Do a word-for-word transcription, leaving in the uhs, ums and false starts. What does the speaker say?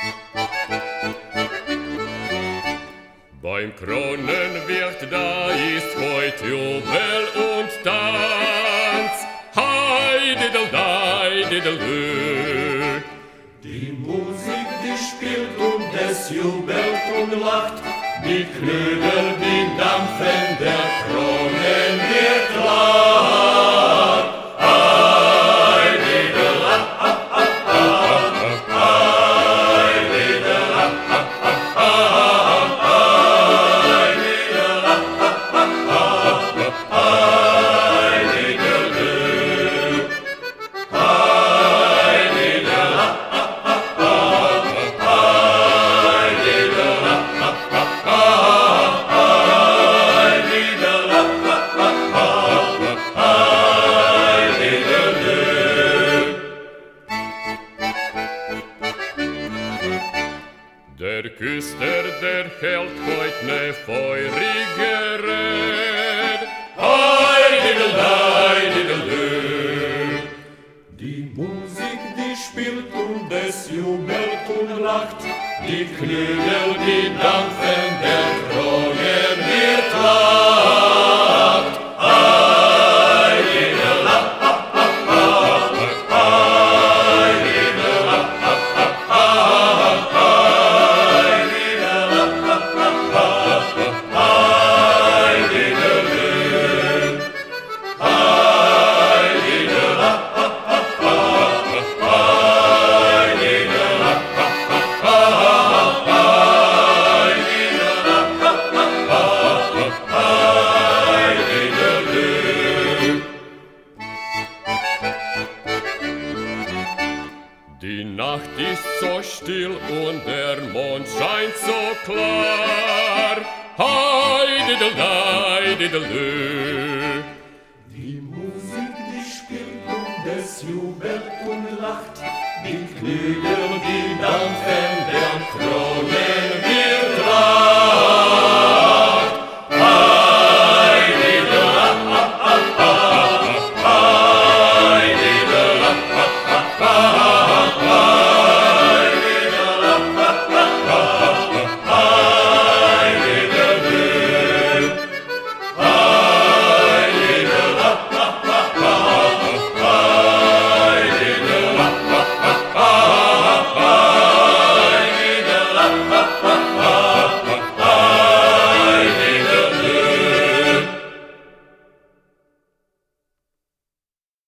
Beim Kronenwirt, da ist heut Jubel und Tanz. Hei, diddle, dei, diddle, dö. Die Musik, die spielt und es jubelt und lacht. Die Knödel, die dampfen, der Kronenwirt lacht. Hei, diddle, ha, ha, ha, ha. Hei, diddle, ha, ha, ha, ha. Der Küster, der hält heut ne feurige Red. Hei, diddle, dei, diddle, dö. Die Musik, die spielt und es jubelt und lacht. Die Knödel, die dampfen, der Kronenwirt lacht. Hei, diddle, ha, ha, ha, ha. Hei, diddle, ha, ha, ha, ha. Die Nacht ist so still und der Mond scheint so klar. Hei, diddle, dei, diddle, dö. Die Musik, die spielt und es jubelt und lacht. Die Knödel, die dampfen, der Krone